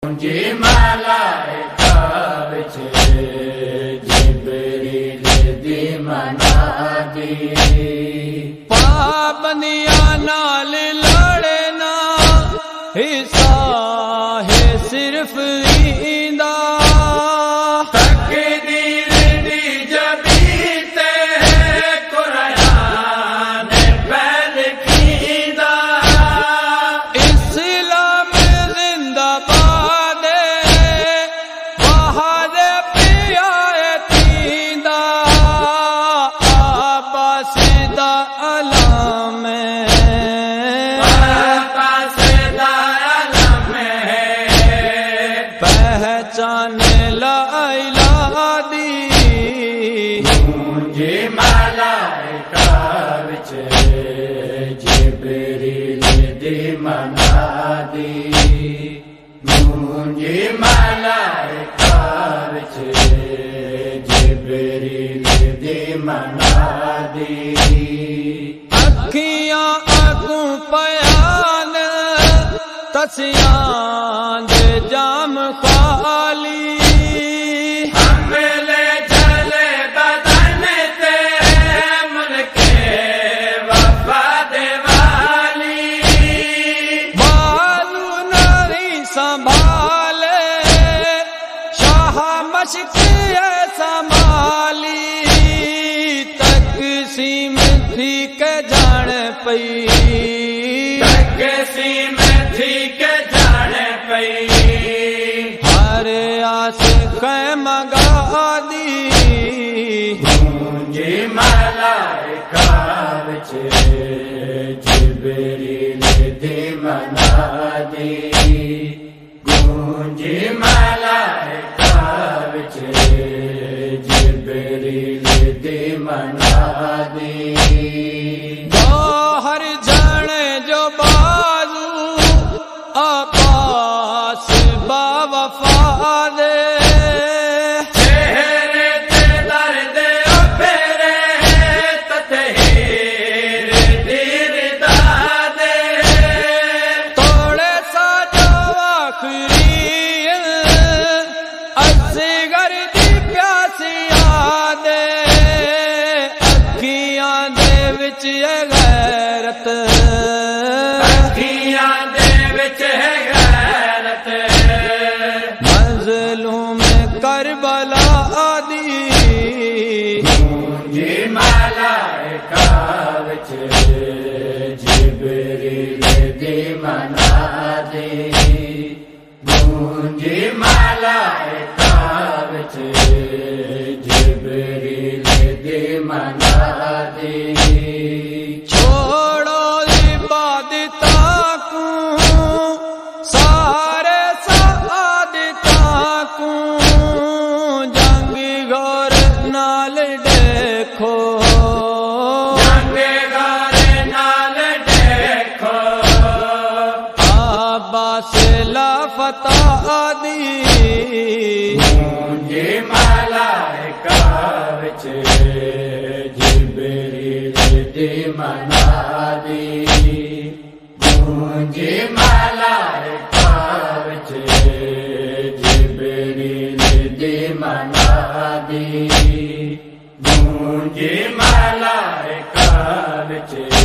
जी मलाइका विच जिब्रील दी मनादी पाबंदियां नाल लड़ना हिस्सा है सिर्फ इंदा तकदीर दी जबीते कुरान पहल कीदा इस्लाम जिंदाबाद बाहर पिया तींदा आबास दा अलाम पहचान लाइला दी जी मलाइका विच जिब्रील दी मनादी जी मलाइका विच जिब्रील दी मनादी अखियां अगू पयान तसियां दे जाम खाली हमले चले बदन ते मुल्के वफा दे वाली बालू नारी संभाले शाह मश्क संभाली तकसीम थी के जान पई तकसीम थी के जाने पई हर आस मगा दी जी मलाइका विच जिब्रील दी मनादी गूंजी मलाइका विच जिब्रील दी मनादी बाहर जाने जो बाजू आकाश बावफा दे चेहरे ते दर्द फेरे ततहीर दीर दादे तोड़े सा जो आखिरी असगर दी प्यासिया दे अखियां दे विच गैरत अखियां दे विच है गैरत मज़लूम करबला दी जी मलाइका विच जिब्रील दी मनादी जी मलाइका विच जिब्रील दी मनादी छोड़ो इबादता को सारे सादता को जंग गौर नाल देखो जंगे गारे नाल देखो आबास लाफता दी जी मलाइका विच जिब्रील दी मनादी जी मलाइका विच जिब्रील दी मनादी जी मलाइका विच